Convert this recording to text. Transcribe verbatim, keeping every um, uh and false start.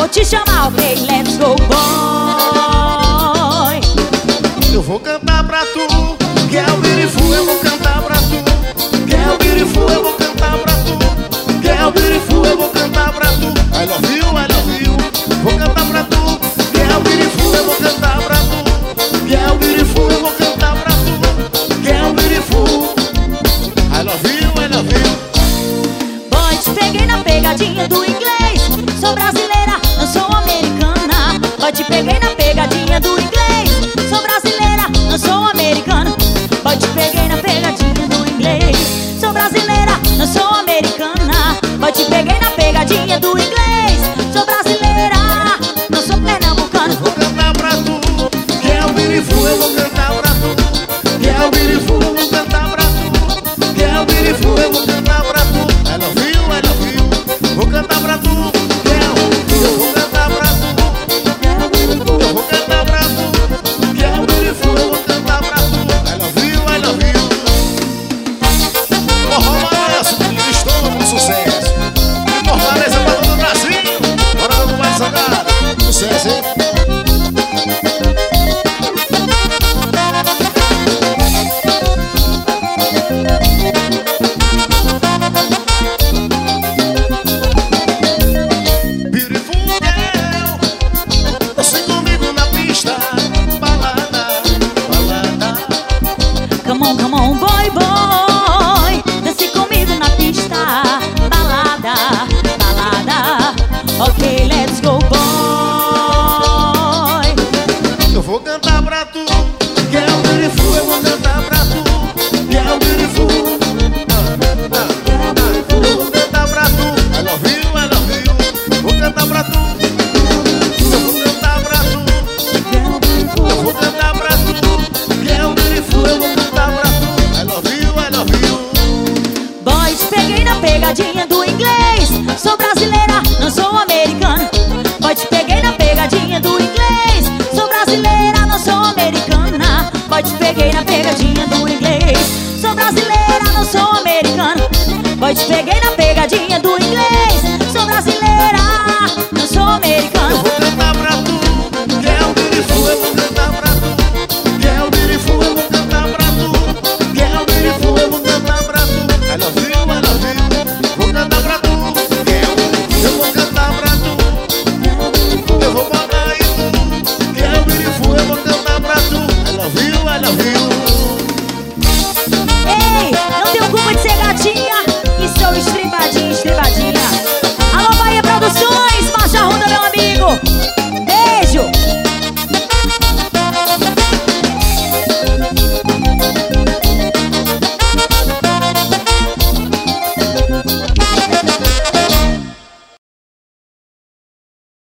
vou te chamar, ok, let's go boy. Eu vou cantar pra tu, Girl Beautiful, eu vou cantar pra tu. Girl Beautiful, eu vou cantar pra tu. Girl Beautiful, eu vou cantar pra tu. I love you, I love you. Vou cantar pra tu. Girl Beautiful, eu vou cantar pra tu. Girl Beautiful, eu vou cantar pra tu. Girl Beautiful, I love you, I love you. Boy, te peguei na pegadinha do inglês. Sou brasileira, não sou americana. Boy, te peguei na pegadinha do inglês. Sou brasileira, não sou americana. Boy, te peguei na pegadinha do inglês. Sou brasileira, não sou americana. Boy, te peguei na pegadinha do inglês. Sou brasileira, não sou pernambucana. Vou cantar pra tu, Girl Beautiful, eu vou cantar pra tu. Girl Beautiful, eu vou cantar pra tu. Girl Beautiful, eu vou cantar pra tu. I love you, I love you. Vou cantar pra tu, Girl, eu vou cantar pra tu. Girl Beautiful, eu vou cantar pra tu. Girl Beautiful, eu vou cantar pra tu. I love you, I love you. Forró Balanço, estou no sucesso. Fortaleza pra todo o Brasil. Bora do mais salgado. Sucesso, hein? Beautiful girl, você comigo na pista. Balada, balada. Come on, come on, boy, boy. Dance comigo na pista. Balada, balada. Ok, let's go, boy. Eu vou cantar pra tu, Girl Beautiful, eu vou cantar pra tu. Girl Beautiful, ah, ah, ah. Eu vou cantar pra tu. I love you, I love you. Vou cantar pra tu. Eu vou cantar pra tu. Girl Beautiful, eu vou cantar pra tu. Girl Beautiful, eu vou cantar pra tu. I love you, I love you. Boy, te peguei na pegadinha do inglês. Sou brasileira, não sou americana. Boy, te peguei na pegadinha do inglês. Sou brasileira, não sou americana. Boy, te peguei na pegadinha do inglês. Sou brasileira, não sou americana. Boy, te peguei na